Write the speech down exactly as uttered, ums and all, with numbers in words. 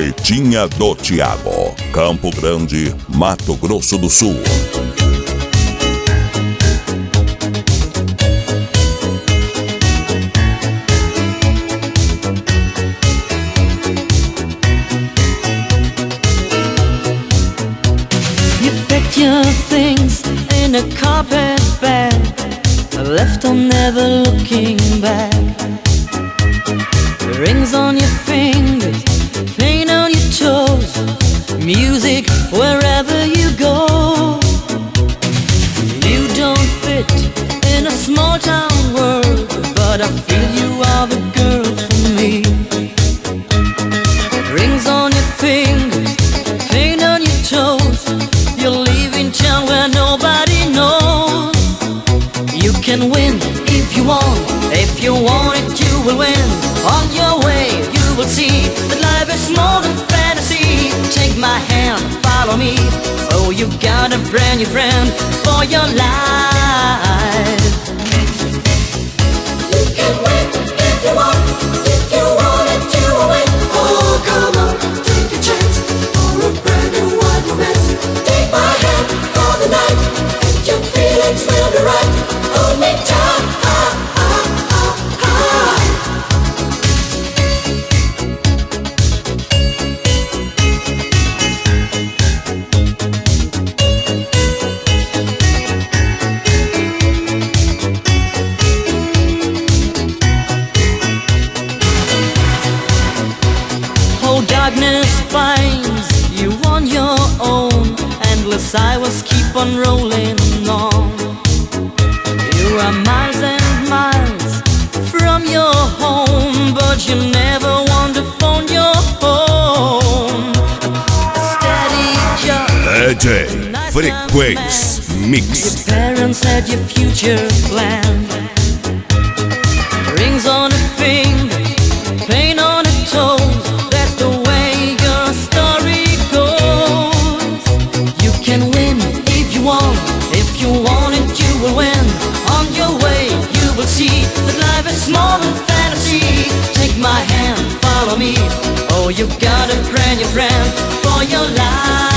Barretinha do Thiago, Campo Grande, Mato Grosso do Sul. You packed your things in a carpet bag, left on never looking back. Rings on your fingers, paint on your toes, music wherever you go. You don't fit in a small town world, but I feel you are the girl for me. Rings on your fingers, paint on your toes, you're leaving town where nobody knows. You can win if you want, if you want it you will win. On your way you will see that life is more than fantasy. Take my hand, follow me. Oh, you got a brand new friend for your life. You can win if you want, if you want it you will win. Oh, come on, take a chance for a brand new wild romance. Take my hand for the night, and your feelings will be right. Hold me tight, ah, ah, ah, ah. Oh, darkness finds you on your own, endless highways keep on rolling on. You are miles and miles from your home, but you never want to phone your home. A steady job, D J Frequência Mix. your parents had your future planned. Rings on a finger, paint on a toe, that's the way your story goes. You can win if you want, if you want it you will win. On your way you will see that life is more than fantasy. Take my hand, follow me. Oh, you got a brand new friend for your life.